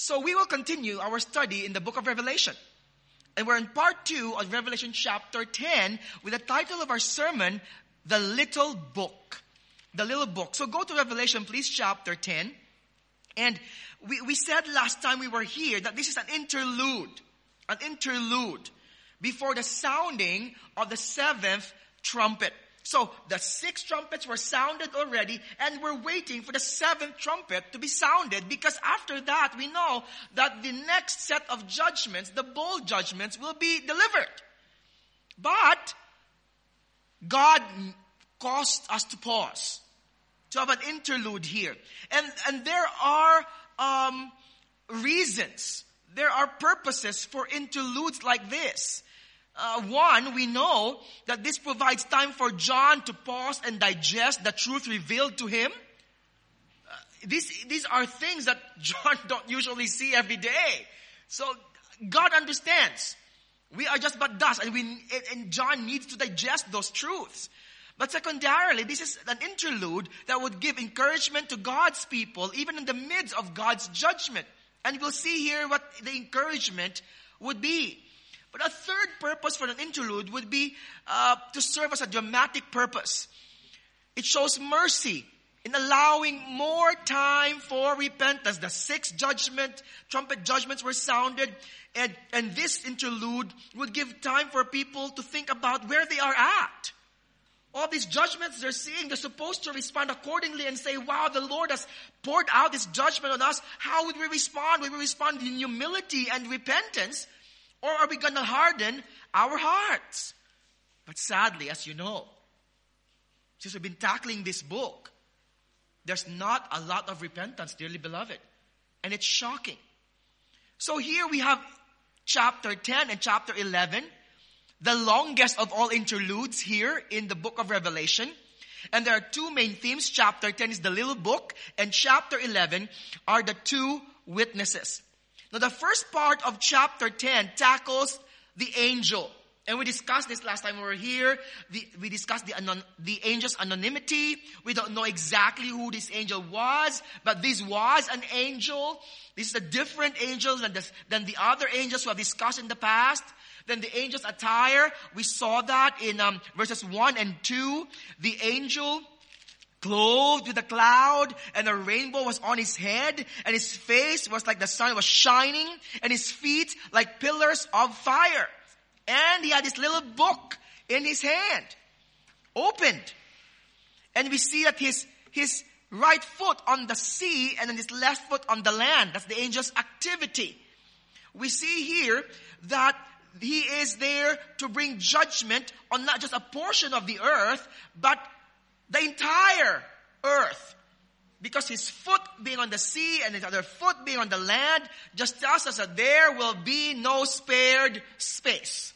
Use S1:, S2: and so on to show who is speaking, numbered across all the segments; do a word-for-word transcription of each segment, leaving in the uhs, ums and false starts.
S1: So we will continue our study in the book of Revelation. And we're in part two of Revelation chapter ten with the title of our sermon, The Little Book. The Little Book. So go to Revelation, please, chapter ten. And we, we said last time we were here that this is an interlude. An interlude before the sounding of the seventh trumpet. So the six trumpets were sounded already, and we're waiting for the seventh trumpet to be sounded, because after that we know that the next set of judgments, the bowl judgments, will be delivered. But God caused us to pause, to have an interlude here. And, and there are um, reasons, there are purposes for interludes like this. Uh, one, we know that this provides time for John to pause and digest the truth revealed to him. Uh, these, these are things that John don't usually see every day. So God understands. We are just but dust, and, we, and John needs to digest those truths. But secondarily, this is an interlude that would give encouragement to God's people, even in the midst of God's judgment. And we'll see here what the encouragement would be. But a third purpose for an interlude would be uh, to serve as a dramatic purpose. It shows mercy in allowing more time for repentance. The six judgment, trumpet judgments were sounded, and, and this interlude would give time for people to think about where they are at. All these judgments they're seeing, they're supposed to respond accordingly and say, wow, the Lord has poured out this judgment on us. How would we respond? Will we respond in humility and repentance? Or are we going to harden our hearts? But sadly, as you know, since we've been tackling this book, there's not a lot of repentance, dearly beloved. And it's shocking. So here we have chapter ten and chapter eleven, the longest of all interludes here in the book of Revelation. And there are two main themes. Chapter ten is the little book, and chapter eleven are the two witnesses. Now, the first part of chapter ten tackles the angel. And we discussed this last time we were here. The, we discussed the, anon, the angel's anonymity. We don't know exactly who this angel was, but this was an angel. This is a different angel than the, than the other angels we have discussed in the past. Then the angel's attire, we saw that in um, verses one and two. The angel clothed with a cloud, and a rainbow was on his head, and his face was like the sun was shining, and his feet like pillars of fire. And he had this little book in his hand, opened. And we see that his, his right foot on the sea, and then his left foot on the land. That's the angel's activity. We see here that he is there to bring judgment on not just a portion of the earth, but the entire earth. Because his foot being on the sea and his other foot being on the land just tells us that there will be no spared space.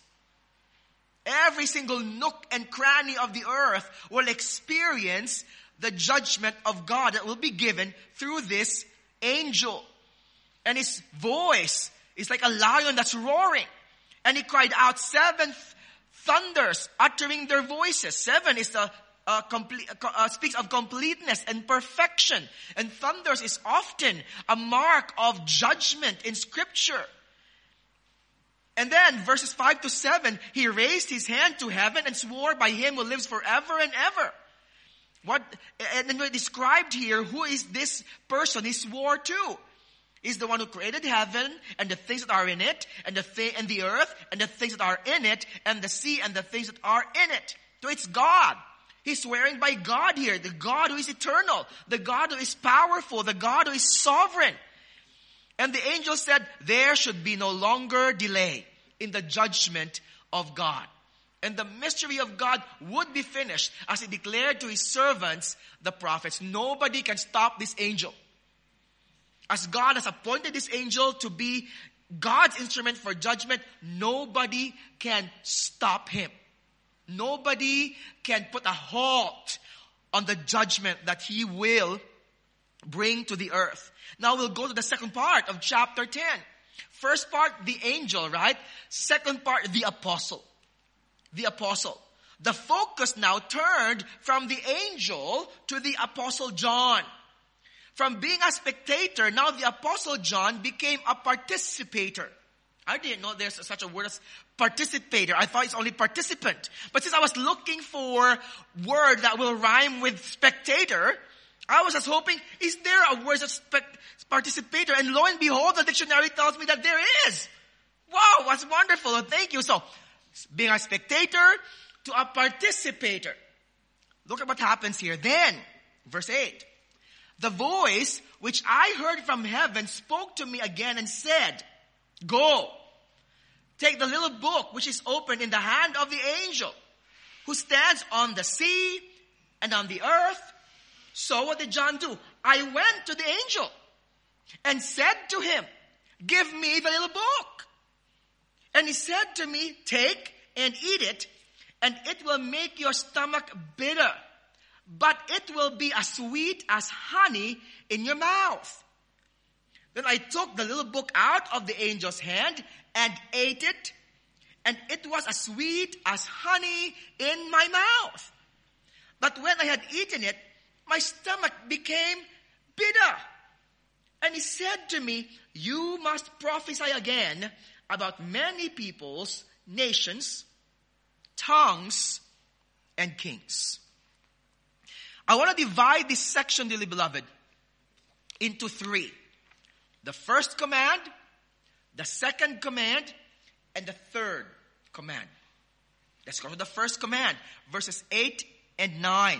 S1: Every single nook and cranny of the earth will experience the judgment of God that will be given through this angel. And his voice is like a lion that's roaring. And he cried out, seven thunders uttering their voices. Seven is the Uh, complete, uh, speaks of completeness and perfection. And thunders is often a mark of judgment in Scripture. And then verses five to seven, he raised his hand to heaven and swore by him who lives forever and ever. What? And then we described here, who is this person he swore to? He's the one who created heaven and the things that are in it, and the th- and the earth and the things that are in it, and the sea and the things that are in it. So it's God. He's swearing by God here, the God who is eternal, the God who is powerful, the God who is sovereign. And the angel said, there should be no longer delay in the judgment of God. And the mystery of God would be finished as he declared to his servants, the prophets. Nobody can stop this angel. As God has appointed this angel to be God's instrument for judgment, nobody can stop him. Nobody can put a halt on the judgment that he will bring to the earth. Now we'll go to the second part of chapter ten. First part, the angel, right? Second part, the apostle. The apostle. The focus now turned from the angel to the apostle John. From being a spectator, now the Apostle John became a participator. I didn't know there's such a word as participator. I thought it's only participant. But since I was looking for word that will rhyme with spectator, I was just hoping, is there a word as spec- participator? And lo and behold, the dictionary tells me that there is. Wow, that's wonderful. Thank you. So, being a spectator to a participator. Look at what happens here. Then, verse eight. The voice which I heard from heaven spoke to me again and said, go, take the little book which is open in the hand of the angel who stands on the sea and on the earth. So what did John do? I went to the angel and said to him, give me the little book. And he said to me, take and eat it, and it will make your stomach bitter, but it will be as sweet as honey in your mouth. Then I took the little book out of the angel's hand and ate it, and it was as sweet as honey in my mouth. But when I had eaten it, my stomach became bitter. And he said to me, you must prophesy again about many peoples, nations, tongues, and kings. I want to divide this section, dearly beloved, into three. The first command, the second command, and the third command. Let's go to the first command, verses eight and nine.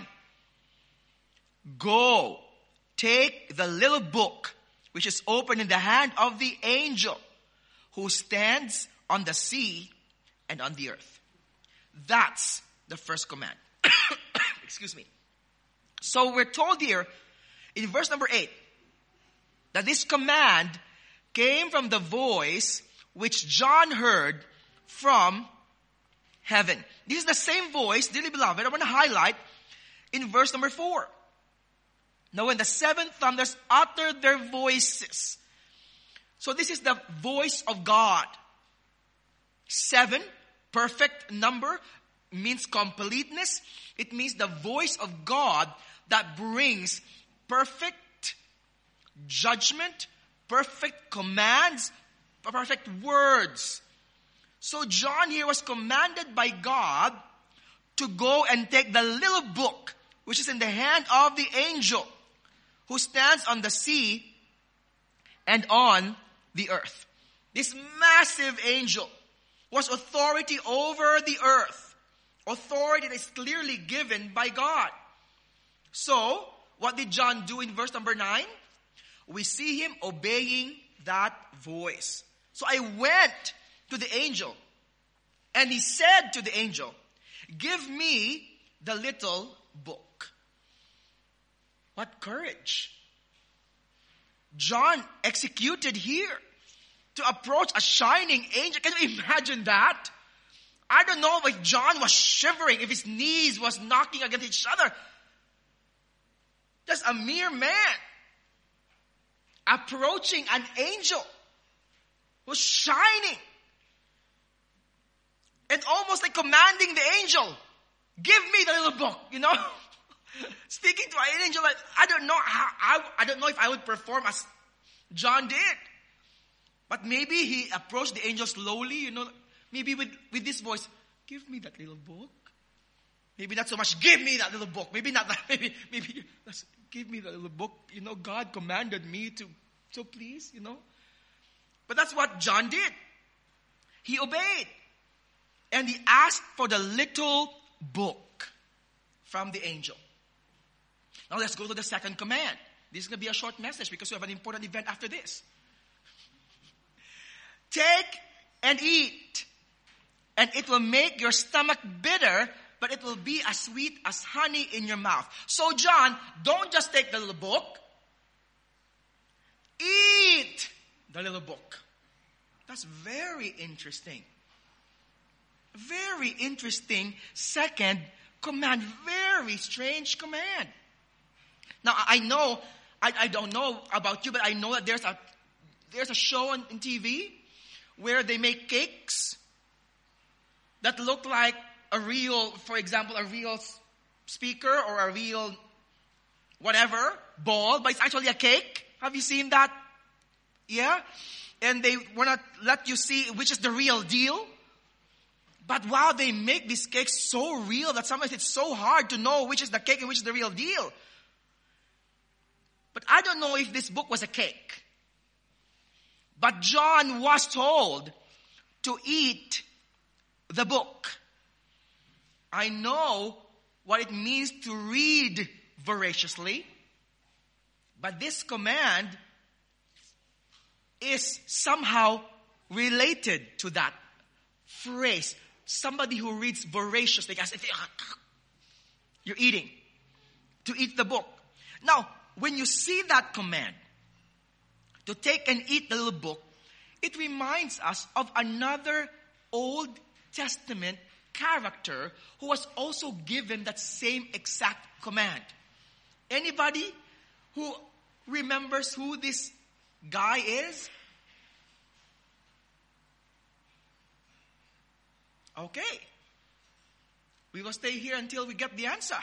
S1: Go, take the little book which is open in the hand of the angel who stands on the sea and on the earth. That's the first command. Excuse me. So we're told here in verse number eight that this command came from the voice which John heard from heaven. This is the same voice, dearly beloved, I want to highlight in verse number four. Now when the seven thunders uttered their voices. So this is the voice of God. Seven, perfect number, means completeness. It means the voice of God that brings perfect judgment, perfect commands, perfect words. So John here was commanded by God to go and take the little book which is in the hand of the angel who stands on the sea and on the earth. This massive angel was authority over the earth. Authority that is clearly given by God. So, what did John do in verse number nine? We see him obeying that voice. So I went to the angel, and he said to the angel, give me the little book. What courage. John executed here to approach a shining angel. Can you imagine that? I don't know if John was shivering, if his knees was knocking against each other. Just a mere man approaching an angel who's shining and almost like commanding the angel, give me the little book, you know. Speaking to an angel, like, I don't know how, I, I don't know if I would perform as John did. But maybe he approached the angel slowly, you know, maybe with, with this voice, give me that little book. Maybe not so much, give me that little book. Maybe not that, maybe, maybe, give me that little book. You know, God commanded me to, so please, you know. But that's what John did. He obeyed. And he asked for the little book from the angel. Now let's go to the second command. This is going to be a short message because we have an important event after this. Take and eat, and it will make your stomach bitter, but it will be as sweet as honey in your mouth. So John, don't just take the little book. Eat the little book. That's very interesting. Very interesting second command. Very strange command. Now, I know, I, I don't know about you, but I know that there's a, there's a show on, on T V where they make cakes that look like a real, for example, a real speaker or a real whatever, ball, but it's actually a cake. Have you seen that? Yeah? And they want to let you see which is the real deal. But wow, they make this cake so real that sometimes it's so hard to know which is the cake and which is the real deal. But I don't know if this book was a cake. But John was told to eat the book. I know what it means to read voraciously. But this command is somehow related to that phrase. Somebody who reads voraciously, as if you're eating, to eat the book. Now, when you see that command, to take and eat the little book, it reminds us of another Old Testament character who was also given that same exact command. Anybody who remembers who this guy is? Okay. We will stay here until we get the answer.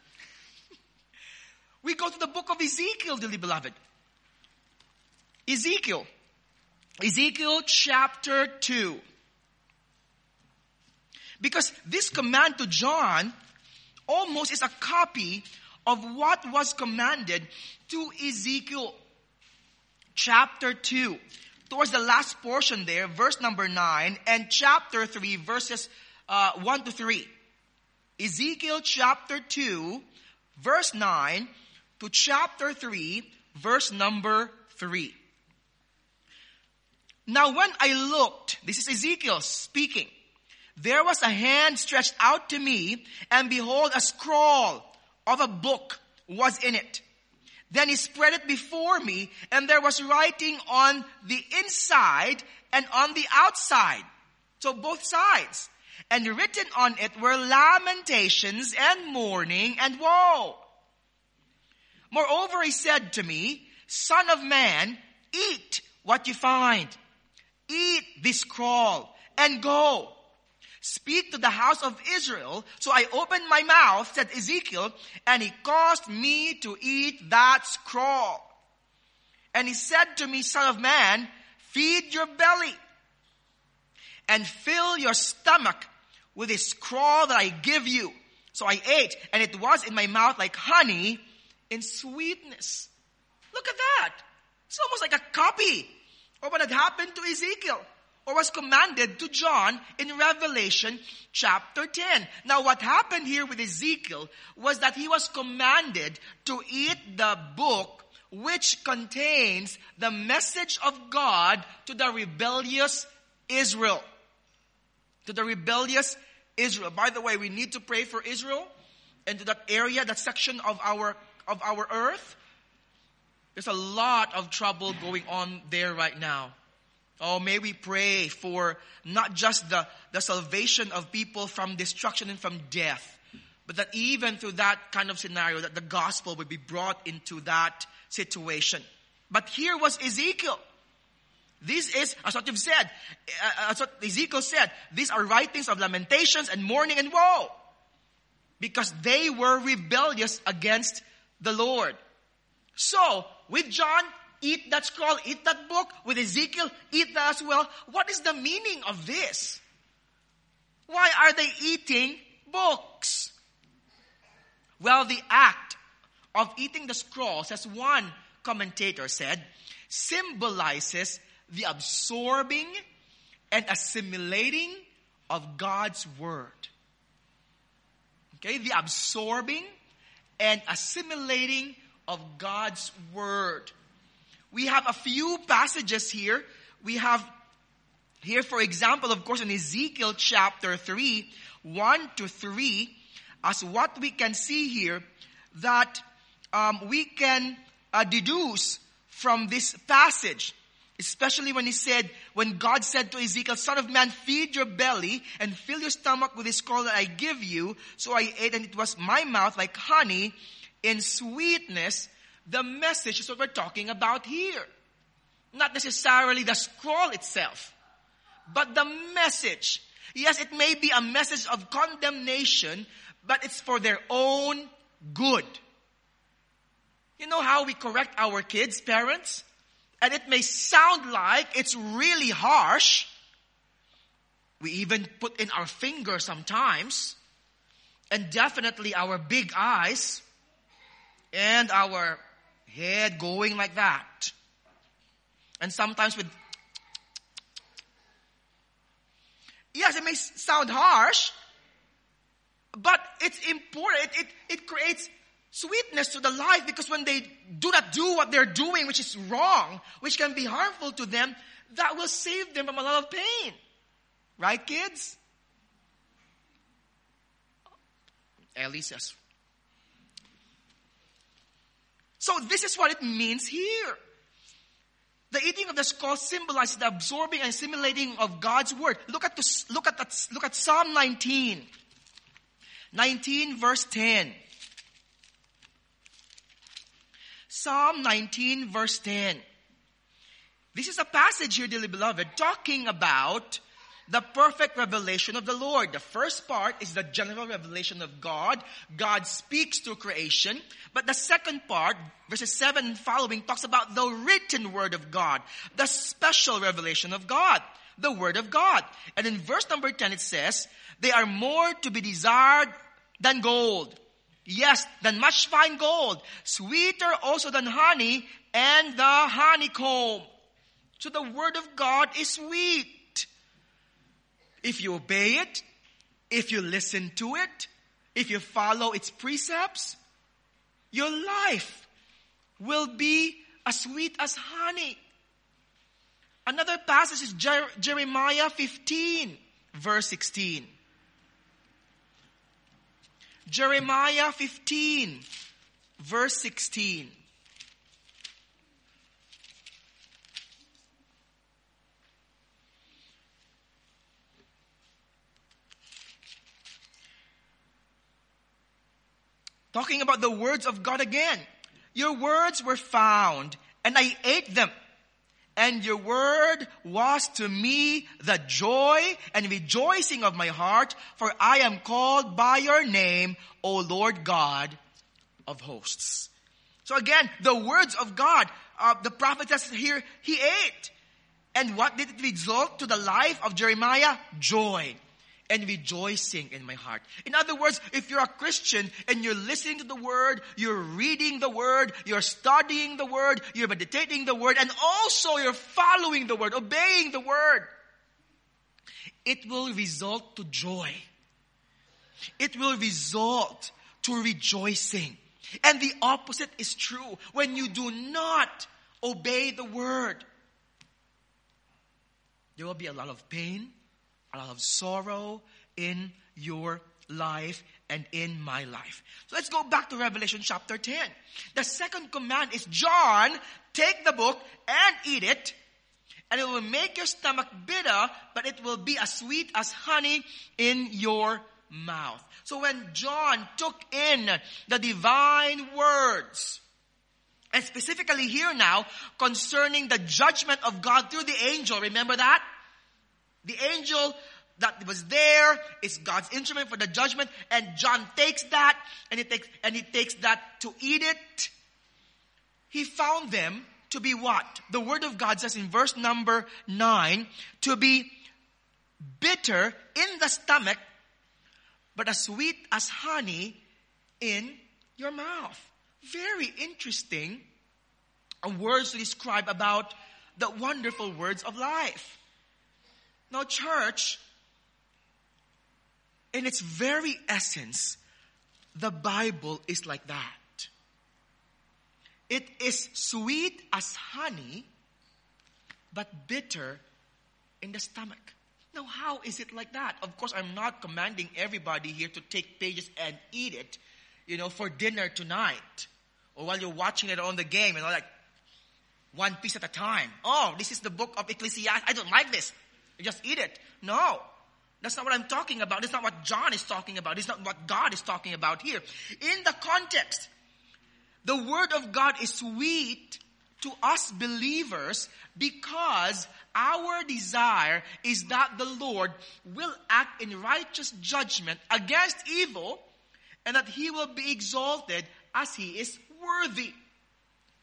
S1: We go to the book of Ezekiel, dearly beloved. Ezekiel. Ezekiel chapter two. Because this command to John almost is a copy of what was commanded to Ezekiel chapter two. Towards the last portion there, verse number nine, and chapter three, verses uh, one to three. Ezekiel chapter two, verse nine, to chapter three, verse number three. Now when I looked, this is Ezekiel speaking, there was a hand stretched out to me, and behold, a scroll of a book was in it. Then he spread it before me, and there was writing on the inside and on the outside. So both sides. And written on it were lamentations and mourning and woe. Moreover, he said to me, Son of man, eat what you find. Eat this scroll and go. Speak to the house of Israel. So I opened my mouth, said Ezekiel, and he caused me to eat that scroll. And he said to me, Son of man, feed your belly and fill your stomach with this scroll that I give you. So I ate, and it was in my mouth like honey in sweetness. Look at that. It's almost like a copy of what had happened to Ezekiel, or was commanded to John in Revelation chapter ten. Now what happened here with Ezekiel was that he was commanded to eat the book which contains the message of God to the rebellious Israel. To the rebellious Israel. By the way, we need to pray for Israel and to that area, that section of our of our earth. There's a lot of trouble going on there right now. Oh, may we pray for not just the, the salvation of people from destruction and from death, but that even through that kind of scenario, that the gospel would be brought into that situation. But here was Ezekiel. This is, as what you've said, as what Ezekiel said, these are writings of lamentations and mourning and woe. Because they were rebellious against the Lord. So, with John, eat that scroll, eat that book. With Ezekiel, eat that as well. What is the meaning of this? Why are they eating books? Well, the act of eating the scrolls, as one commentator said, symbolizes the absorbing and assimilating of God's word. Okay, the absorbing and assimilating of God's word. We have a few passages here. We have here, for example, of course, in Ezekiel chapter three, one to three, as what we can see here, that um, we can uh, deduce from this passage. Especially when he said, when God said to Ezekiel, Son of man, feed your belly and fill your stomach with this scroll that I give you. So I ate, and it was my mouth like honey in sweetness. The message is what we're talking about here. Not necessarily the scroll itself, but the message. Yes, it may be a message of condemnation, but it's for their own good. You know how we correct our kids, parents? And it may sound like it's really harsh. We even put in our finger sometimes. And definitely our big eyes. And our head going like that. And sometimes with... Yes, it may sound harsh. But it's important. It, it, it creates sweetness to the life, because when they do not do what they're doing, which is wrong, which can be harmful to them, that will save them from a lot of pain. Right, kids? Ellie says. So this is what it means here. The eating of the scroll symbolizes the absorbing and assimilating of God's word. Look at this, look at that, look at Psalm nineteen. nineteen verse ten. Psalm nineteen verse ten. This is a passage here, dearly beloved, talking about the perfect revelation of the Lord. The first part is the general revelation of God. God speaks through creation. But the second part, verses seven and following, talks about the written word of God. The special revelation of God. The word of God. And in verse number ten it says, they are more to be desired than gold. Yes, than much fine gold. Sweeter also than honey and the honeycomb. So the word of God is sweet. If you obey it, if you listen to it, if you follow its precepts, your life will be as sweet as honey. Another passage is Jer- Jeremiah fifteen, verse sixteen. Jeremiah fifteen, verse sixteen. Talking about the words of God again. Your words were found, and I ate them. And your word was to me the joy and rejoicing of my heart, for I am called by your name, O Lord God of hosts. So again, the words of God, uh, the prophet says here, he ate. And what did it result to the life of Jeremiah? Joy and rejoicing in my heart. In other words, if you're a Christian and you're listening to the word, you're reading the word, you're studying the word, you're meditating the word, and also you're following the word, obeying the word, it will result to joy. It will result to rejoicing. And the opposite is true. When you do not obey the word, there will be a lot of pain, a lot of sorrow in your life and in my life. So let's go back to Revelation chapter ten. The second command is, John, take the book and eat it, and it will make your stomach bitter, but it will be as sweet as honey in your mouth. So when John took in the divine words, and specifically here now, concerning the judgment of God through the angel, remember that? The angel that was there is God's instrument for the judgment, and John takes that, and he takes, and he takes that to eat it. He found them to be what? The word of God says in verse number nine, to be bitter in the stomach, but as sweet as honey in your mouth. Very interesting words to describe about the wonderful words of life. Now, church, in its very essence, the Bible is like that. It is sweet as honey, but bitter in the stomach. Now, how is it like that? Of course, I'm not commanding everybody here to take pages and eat it, you know, for dinner tonight. Or while you're watching it on the game, you know, like one piece at a time. Oh, this is the book of Ecclesiastes. I don't like this. You just eat it. No. That's not what I'm talking about. That's not what John is talking about. It's not what God is talking about here. In the context, the word of God is sweet to us believers because our desire is that the Lord will act in righteous judgment against evil, and that he will be exalted as he is worthy.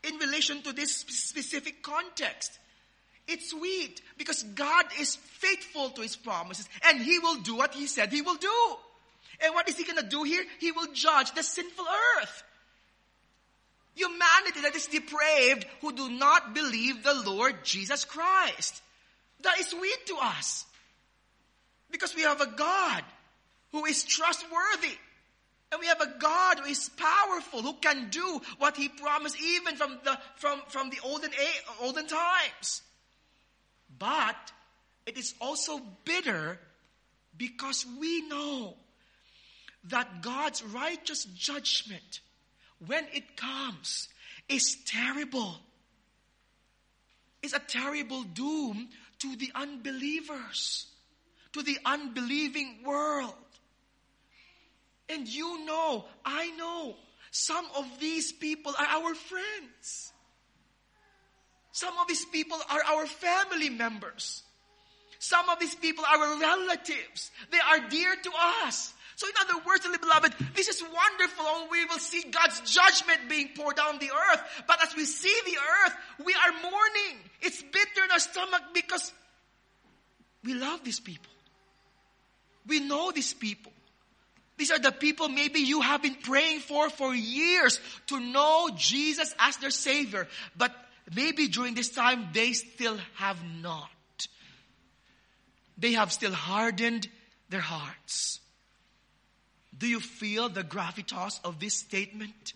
S1: in relation to this specific context. It's sweet because God is faithful to His promises and He will do what He said He will do. And what is He going to do here? He will judge the sinful earth. Humanity that is depraved, who do not believe the Lord Jesus Christ. That is sweet to us. Because we have a God who is trustworthy. And we have a God who is powerful, who can do what He promised even from the, from, from the olden, olden times. But it is also bitter because we know that God's righteous judgment, when it comes, is terrible. It's a terrible doom to the unbelievers, to the unbelieving world. And you know, I know, some of these people are our friends. Some of these people are our family members. Some of these people are our relatives. They are dear to us. So in other words, beloved, this is wonderful. And we will see God's judgment being poured down the earth. But as we see the earth, we are mourning. It's bitter in our stomach because we love these people. We know these people. These are the people maybe you have been praying for for years to know Jesus as their Savior. But maybe during this time, they still have not. They have still hardened their hearts. Do you feel the gravitas of this statement?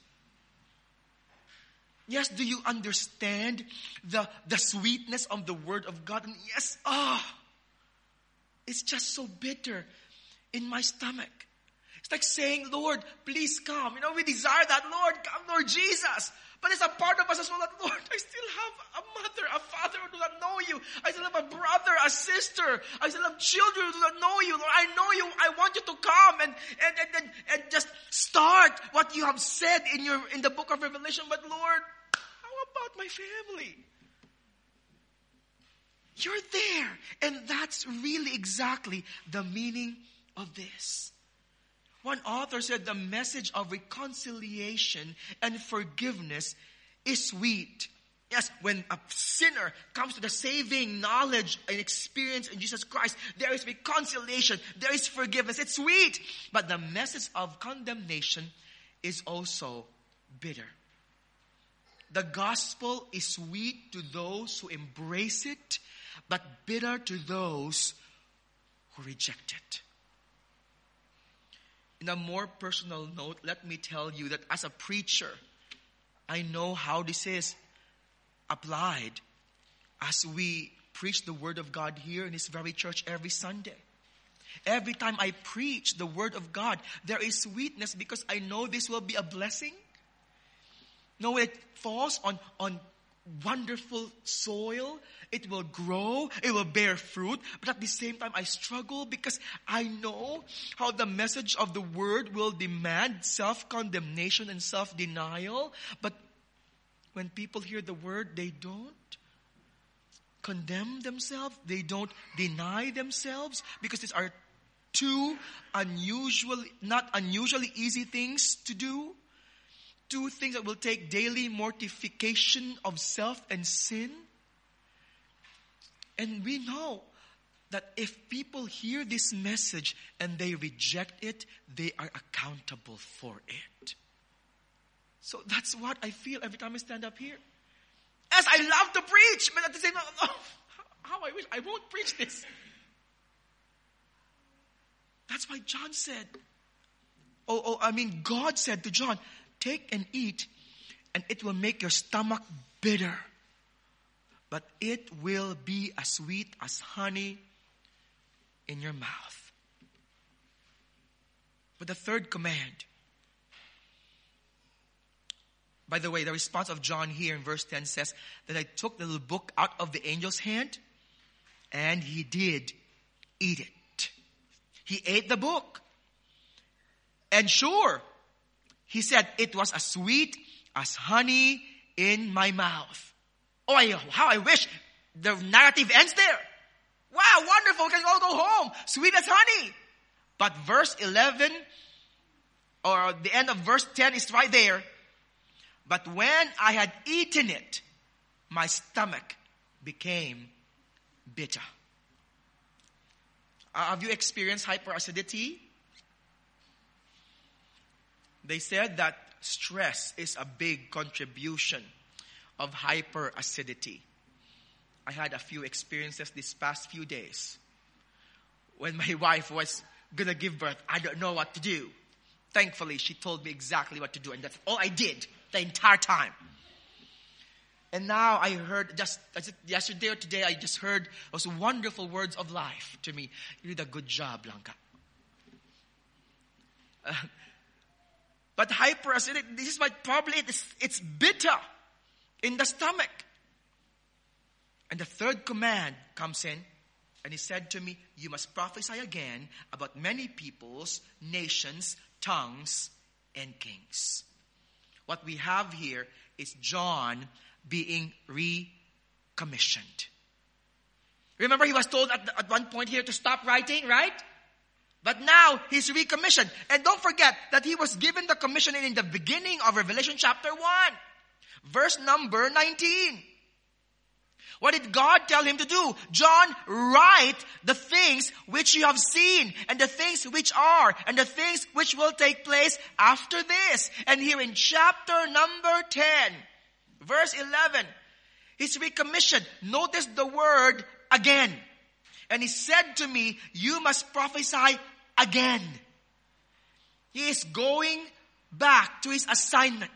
S1: Yes, do you understand the, the sweetness of the Word of God? And yes, ah, oh, it's just so bitter in my stomach. It's like saying, Lord, please come. You know, we desire that, Lord, come, Lord Jesus. But it's a part of us as well that, Lord, I still have a mother, a father who do not know you. I still have a brother, a sister. I still have children who do not know you. Lord, I know you. I want you to come and, and, and, and, and just start what you have said in your in the book of Revelation. But Lord, how about my family? You're there. And that's really exactly the meaning of this. One author said the message of reconciliation and forgiveness is sweet. Yes, when a sinner comes to the saving knowledge and experience in Jesus Christ, there is reconciliation, there is forgiveness. It's sweet. But the message of condemnation is also bitter. The gospel is sweet to those who embrace it, but bitter to those who reject it. In a more personal note, let me tell you that as a preacher, I know how this is applied as we preach the Word of God here in this very church every Sunday. Every time I preach the Word of God, there is sweetness because I know this will be a blessing. No, when it falls on, on wonderful soil, it will grow, it will bear fruit. But at the same time, I struggle because I know how the message of the Word will demand self-condemnation and self-denial. But when people hear the Word, they don't condemn themselves. They don't deny themselves because these are two unusual, not unusually easy things to do. Two things that will take daily mortification of self and sin. And we know that if people hear this message and they reject it, they are accountable for it. So that's what I feel every time I stand up here. As I love to preach, but at the same time, oh, how I wish I won't preach this. That's why John said, oh, oh, I mean, God said to John, take and eat, and it will make your stomach bitter. But it will be as sweet as honey in your mouth. But the third command. By the way, the response of John here in verse ten says that I took the little book out of the angel's hand, and he did eat it. He ate the book. And sure, he said, it was as sweet as honey in my mouth. Oh, I, how I wish the narrative ends there. Wow, wonderful. We can all go home. Sweet as honey. But verse eleven, or the end of verse ten is right there. But when I had eaten it, my stomach became bitter. Uh, have you experienced hyperacidity? They said that stress is a big contribution of hyperacidity. I had a few experiences these past few days. When my wife was going to give birth, I don't know what to do. Thankfully, she told me exactly what to do, and that's all I did the entire time. And now I heard, just yesterday or today, I just heard those wonderful words of life to me. You did a good job, Blanca. Uh, but hyperacidity, this is what probably it's, it's bitter in the stomach. And the third command comes in, and he said to me, you must prophesy again about many peoples, nations, tongues, and kings. What we have here is John being recommissioned. Remember, he was told at, at one point here to stop writing, right? But now he's recommissioned. And don't forget that he was given the commission in the beginning of Revelation chapter one, verse number nineteen. What did God tell him to do? John, write the things which you have seen, and the things which are, and the things which will take place after this. And here in chapter number ten, verse eleven, he's recommissioned. Notice the word again. And he said to me, you must prophesy again. He is going back to his assignment.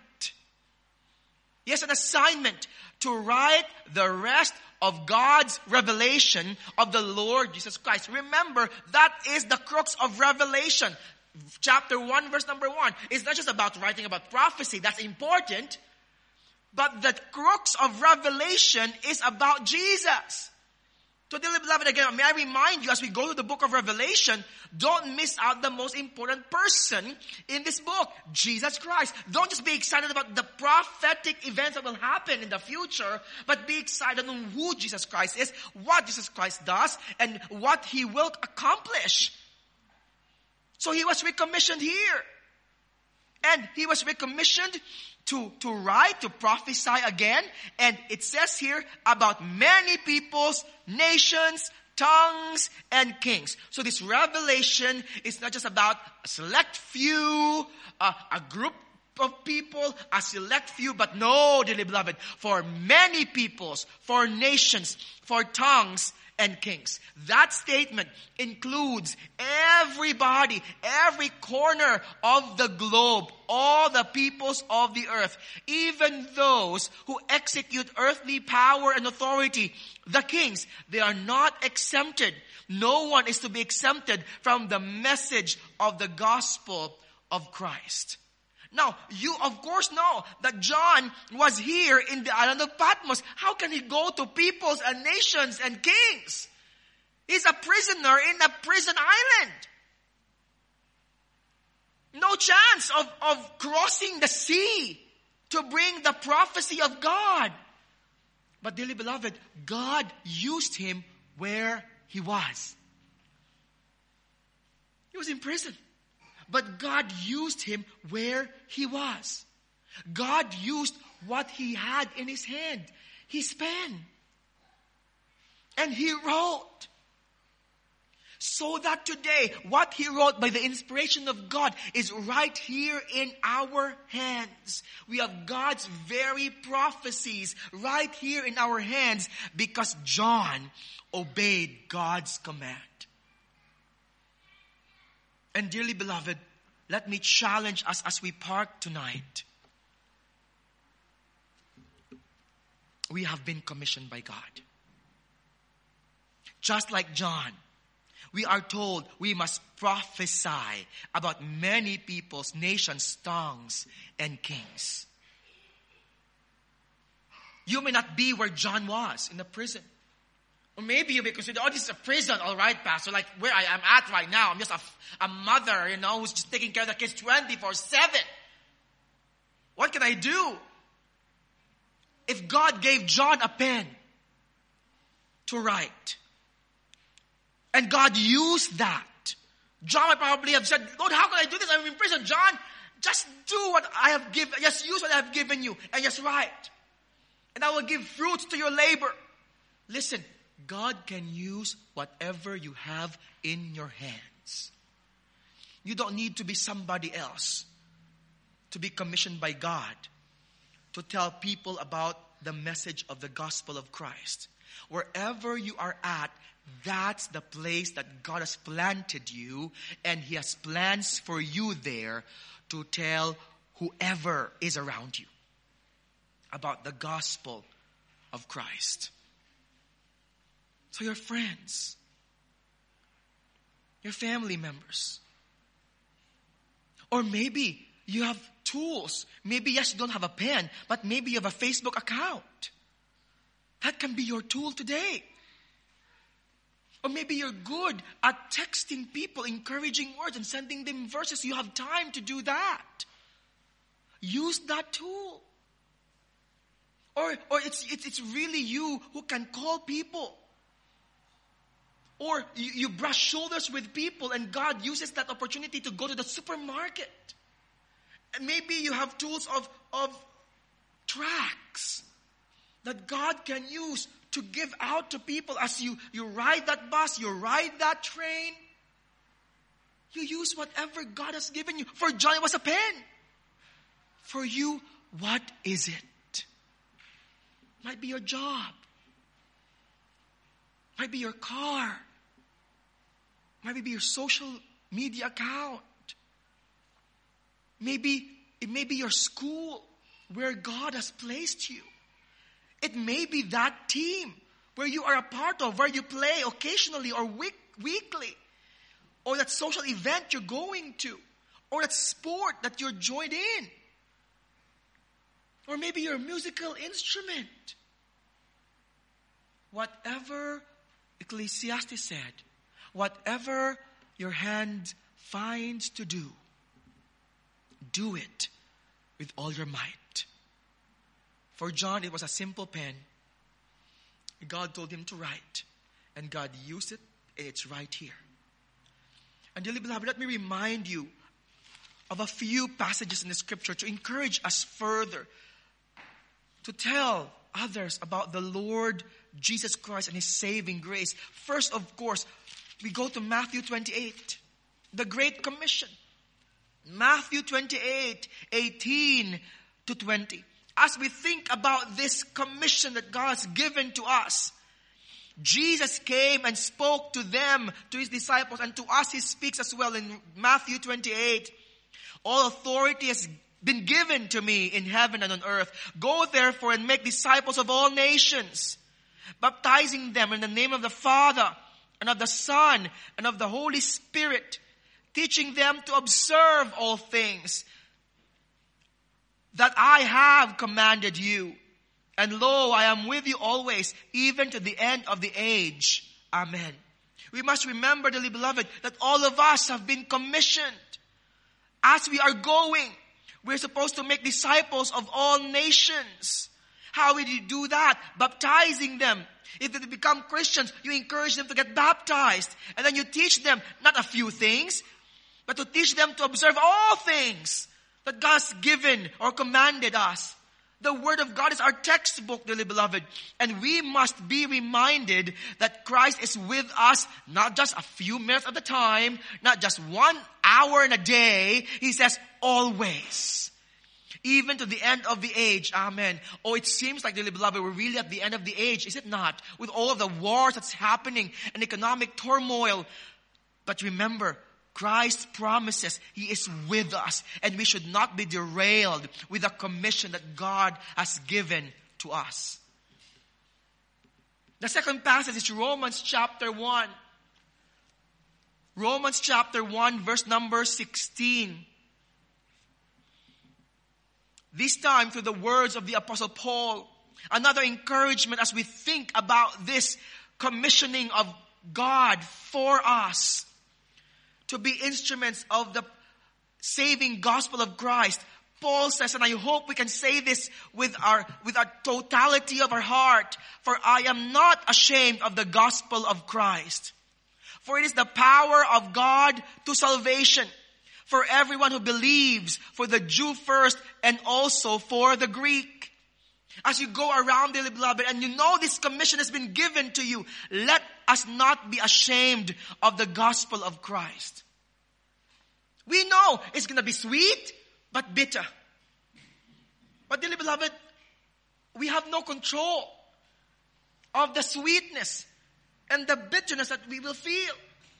S1: He has an assignment to write the rest of God's revelation of the Lord Jesus Christ. Remember, that is the crux of Revelation. Chapter one, verse number one. It's not just about writing about prophecy. That's important. But the crux of Revelation is about Jesus. So, dearly beloved, again, may I remind you as we go to the book of Revelation, don't miss out the most important person in this book, Jesus Christ. Don't just be excited about the prophetic events that will happen in the future, but be excited on who Jesus Christ is, what Jesus Christ does, and what he will accomplish. So he was recommissioned here. And he was recommissioned to, to write, to prophesy again. And it says here about many peoples, nations, tongues, and kings. So this revelation is not just about a select few, uh, a group of people, a select few, but no, dearly beloved, for many peoples, for nations, for tongues, and kings. That statement includes everybody, every corner of the globe, all the peoples of the earth, even those who execute earthly power and authority, the kings. They are not exempted. No one is to be exempted from the message of the gospel of Christ. Now, you of course know that John was here in the island of Patmos. How can he go to peoples and nations and kings? He's a prisoner in a prison island. No chance of, of crossing the sea to bring the prophecy of God. But dearly beloved, God used him where he was. He was in prison. But God used him where he was. God used what he had in his hand, his pen. And he wrote. So that today, what he wrote by the inspiration of God is right here in our hands. We have God's very prophecies right here in our hands because John obeyed God's command. And dearly beloved, let me challenge us as we part tonight. We have been commissioned by God. Just like John, we are told we must prophesy about many peoples, nations, tongues, and kings. You may not be where John was, in the prison. Or maybe you may consider, oh, this is a prison, all right, Pastor. Like where I am at right now. I'm just a, a mother, you know, who's just taking care of the kids twenty-four seven. What can I do? If God gave John a pen to write, and God used that, John might probably have said, Lord, how can I do this? I'm in prison. John, Just do what I have given, just use what I have given you, and just write. And I will give fruits to your labor. Listen, God can use whatever you have in your hands. You don't need to be somebody else to be commissioned by God to tell people about the message of the gospel of Christ. Wherever you are at, that's the place that God has planted you, and He has plans for you there to tell whoever is around you about the gospel of Christ. So your friends, your family members, or maybe you have tools. Maybe, yes, you don't have a pen, but maybe you have a Facebook account. That can be your tool today. Or maybe you're good at texting people encouraging words and sending them verses. You have time to do that. Use that tool. Or, or it's, it's, it's really you who can call people. Or you, you brush shoulders with people and God uses that opportunity to go to the supermarket. And maybe you have tools of, of tracts that God can use to give out to people as you, you ride that bus, you ride that train. You use whatever God has given you. For John, it was a pen. For you, what is it? Might be your job. Might be your car. Might be your social media account. Maybe it may be your school where God has placed you. It may be that team where you are a part of, where you play occasionally or week, weekly. Or that social event you're going to. Or that sport that you're joined in. Or maybe your musical instrument. Whatever Ecclesiastes said, whatever your hand finds to do, do it with all your might. For John, it was a simple pen. God told him to write. And God used it, and it's right here. And dearly beloved, let me remind you of a few passages in the scripture to encourage us further. To tell others about the Lord Jesus Christ and His saving grace. First, of course, we go to Matthew twenty-eight. The Great Commission. Matthew twenty-eight, eighteen to twenty. As we think about this commission that God has given to us, Jesus came and spoke to them, to His disciples, and to us He speaks as well in Matthew twenty-eight. All authority has been given to me in heaven and on earth. Go therefore and make disciples of all nations, baptizing them in the name of the Father and of the Son and of the Holy Spirit, teaching them to observe all things that I have commanded you. And lo, I am with you always, even to the end of the age. Amen. We must remember, dearly beloved, that all of us have been commissioned. As we are going, we're supposed to make disciples of all nations. How will you do that? Baptizing them. If they become Christians, you encourage them to get baptized. And then you teach them not a few things, but to teach them to observe all things that God has given or commanded us. The Word of God is our textbook, dearly beloved. And we must be reminded that Christ is with us not just a few minutes at a time, not just one hour in a day. He says, always. Even to the end of the age. Amen. Oh, it seems like, dearly beloved, we're really at the end of the age. Is it not? With all of the wars that's happening and economic turmoil. But remember, Christ promises He is with us, and we should not be derailed with the commission that God has given to us. The second passage is Romans chapter one. Romans chapter one, verse number sixteen. This time through the words of the Apostle Paul, another encouragement as we think about this commissioning of God for us to be instruments of the saving gospel of Christ. Paul says, and I hope we can say this with our, with our totality of our heart, for I am not ashamed of the gospel of Christ. For it is the power of God to salvation for everyone who believes, for the Jew first and also for the Greek. As you go around, dearly beloved, and you know this commission has been given to you, let us not be ashamed of the gospel of Christ. We know it's going to be sweet, but bitter. But dearly beloved, we have no control of the sweetness and the bitterness that we will feel.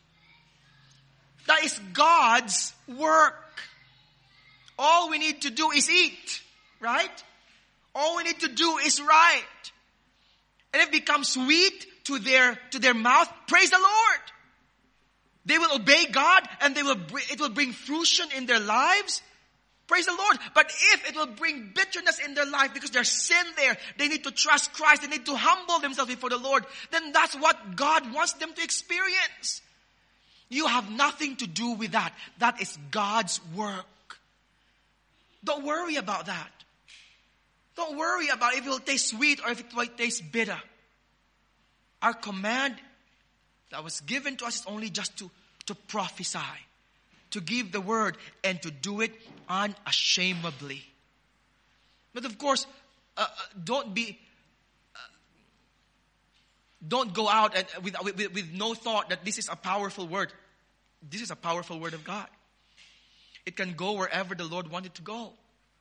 S1: That is God's work. All we need to do is eat, right? All we need to do is right. And if it becomes sweet to their, to their mouth, praise the Lord. They will obey God and they will, it will bring fruition in their lives. Praise the Lord. But if it will bring bitterness in their life because there's sin there, they need to trust Christ, they need to humble themselves before the Lord, then that's what God wants them to experience. You have nothing to do with that. That is God's work. Don't worry about that. Don't worry about if it will taste sweet or if it will taste bitter. Our command that was given to us is only just to, to prophesy, to give the word, and to do it unashamedly. But of course, uh, don't be, uh, don't go out and with, with, with no thought that this is a powerful word. This is a powerful word of God. It can go wherever the Lord wanted to go.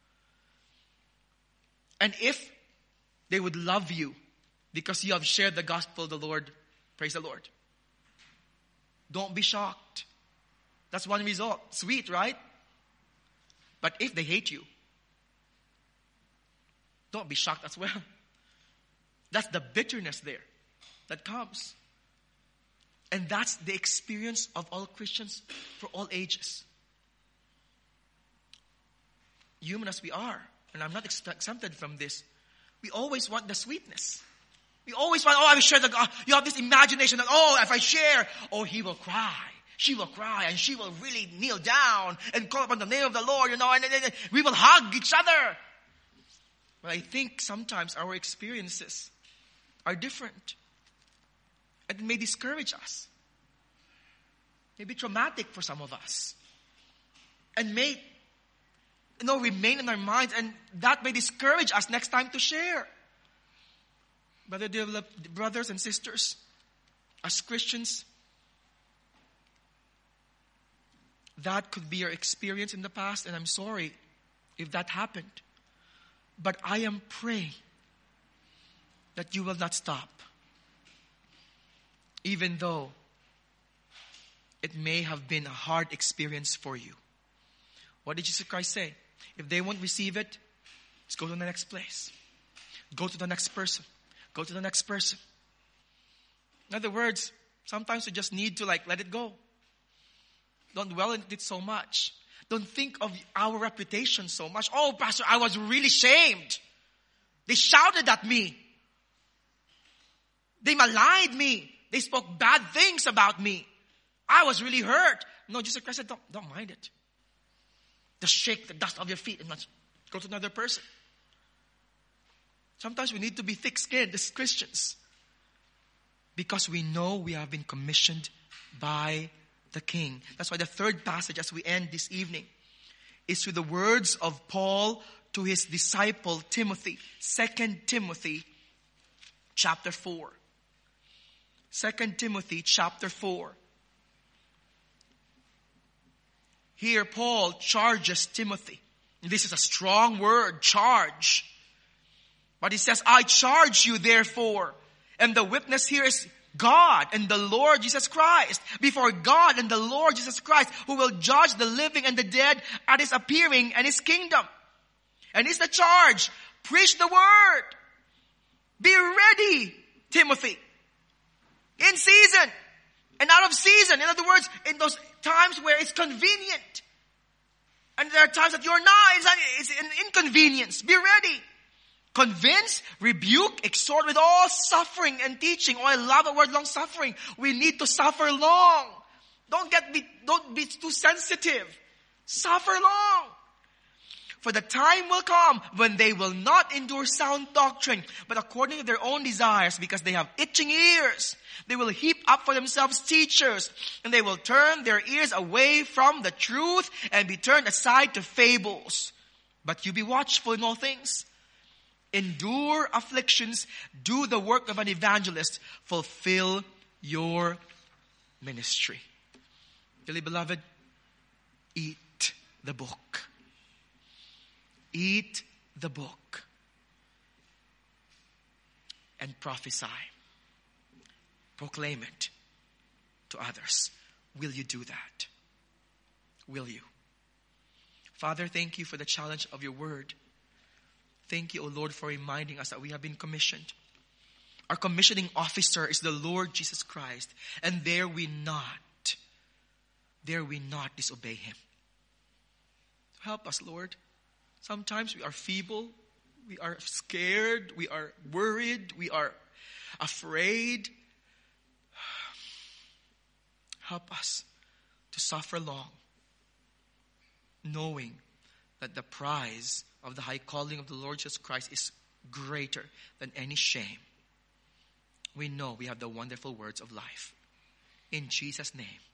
S1: And if they would love you because you have shared the gospel of the Lord, praise the Lord. Don't be shocked. That's one result. Sweet, right? But if they hate you, don't be shocked as well. That's the bitterness there that comes. And that's the experience of all Christians for all ages. Human as we are, and I'm not exempted from this, we always want the sweetness. We always want, oh, I will share the, you have this imagination that, oh, if I share, oh, he will cry. She will cry and she will really kneel down and call upon the name of the Lord, you know, and, and, and we will hug each other. But I think sometimes our experiences are different. And it may discourage us. May be traumatic for some of us. And may, you know, remain in our minds, and that may discourage us next time to share. But dear brothers and sisters, as Christians, that could be your experience in the past, and I'm sorry if that happened. But I am praying that you will not stop. Even though it may have been a hard experience for you. What did Jesus Christ say? If they won't receive it, let's go to the next place. Go to the next person. Go to the next person. In other words, sometimes you just need to like let it go. Don't dwell on it so much. Don't think of our reputation so much. Oh, Pastor, I was really shamed. They shouted at me. They maligned me. They spoke bad things about me. I was really hurt. No, Jesus Christ said, don't, don't mind it. Just shake the dust off your feet and let's go to another person. Sometimes we need to be thick-skinned as Christians because we know we have been commissioned by the King. That's why the third passage as we end this evening is through the words of Paul to his disciple Timothy. Second Timothy chapter four. Second Timothy chapter four. Here Paul charges Timothy. This is a strong word, charge. But he says, I charge you therefore. And the witness here is God and the Lord Jesus Christ. Before God and the Lord Jesus Christ, who will judge the living and the dead at his appearing and his kingdom. And it's the charge. Preach the word. Be ready, Timothy. In season and out of season. In other words, in those times where it's convenient. And there are times that you're not, it's an inconvenience. Be ready. Convince, rebuke, exhort with all suffering and teaching. Oh, I love the word long suffering. We need to suffer long. Don't get be, don't be too sensitive. Suffer long. For the time will come when they will not endure sound doctrine, but according to their own desires, because they have itching ears. They will heap up for themselves teachers, and they will turn their ears away from the truth and be turned aside to fables. But you be watchful in all things. Endure afflictions, do the work of an evangelist, fulfill your ministry. Dearly beloved, eat the book. Eat the book and prophesy. Proclaim it to others. Will you do that? Will you? Father, thank you for the challenge of your word. Thank you, O Lord, for reminding us that we have been commissioned. Our commissioning officer is the Lord Jesus Christ. And dare we not, dare we not disobey him. Help us, Lord. Sometimes we are feeble, we are scared, we are worried, we are afraid. Help us to suffer long, knowing that the prize of the high calling of the Lord Jesus Christ is greater than any shame. We know we have the wonderful words of life. In Jesus' name.